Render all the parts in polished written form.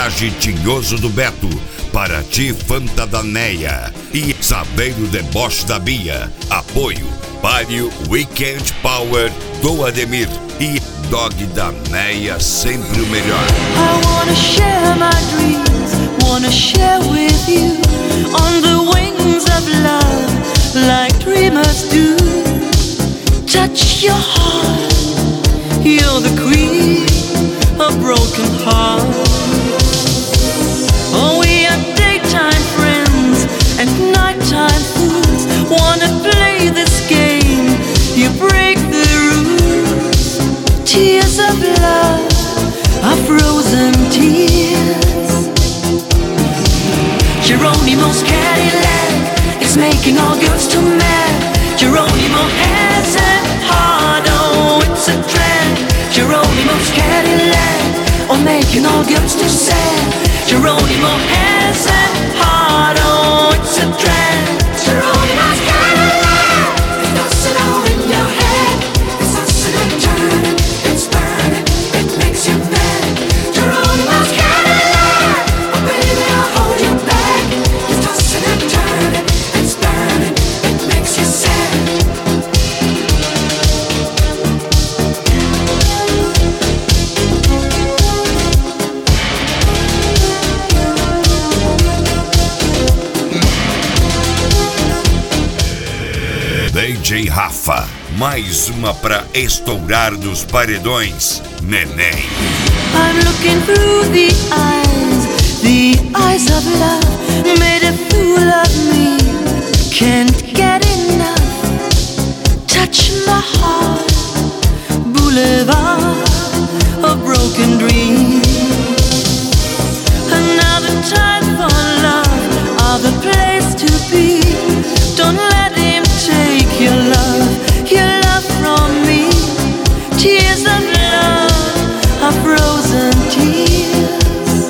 Laje Tinhoso do Beto, Paraty Fantadaneia e Saveiro Deboche da Bia. Apoio Palio Weekend Power do Ademir e Dog da Neia, sempre o melhor. I wanna share my dreams, wanna share with you on the wings of love, like dreamers do. Touch your heart, you're the queen of broken hearts. Oh, we are daytime friends and nighttime fools. Wanna play this game, you break the rules. Tears of love are frozen tears. Geronimo's Cadillac is making all girls too mad. Geronimo has a heart, oh, it's a drag. Geronimo's Cadillac, oh, making all girls too sad. Geronimo has a heart, oh, it's a drag. Geronimo's Cadillac, it's tossing all in your head. It's tossing and turning, it's burning, it makes you mad. Geronimo's Cadillac, oh baby, I'll hold you back. It's tossing and turning, it's burning, it makes you sad. DJ Rafa, mais uma pra estourar nos paredões, Neném. I'm looking through the eyes of love, made a fool of me, can't get enough. Touch my heart, boulevard of broken dreams. Another time for love, other place to be. Don't let him take your love from me. Tears of love are frozen tears.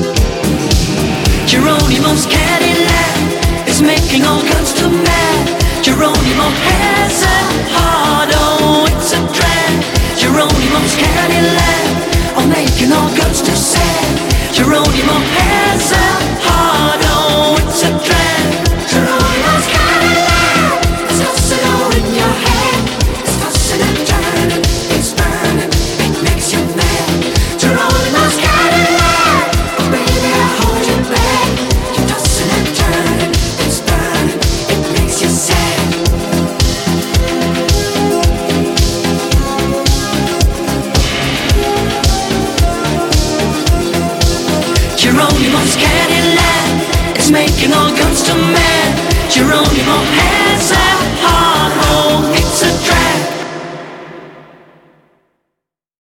Geronimo's Cadillac is making all girls too mad. Geronimo has a heart, oh, it's a drag. Geronimo's Cadillac, oh, making all girls too sad. Geronimo has a heart, oh, it's a drag. Geronimo's Cadillac, it's tossing all in your head. It's tossing and turning, it's burning, it makes you mad. Geronimo's Cadillac, oh baby, I'll hold you back. You're tossing and turning, it's burning, it makes you sad. Geronimo's Cadillac is making all guns too mad. Geronimo has a heart.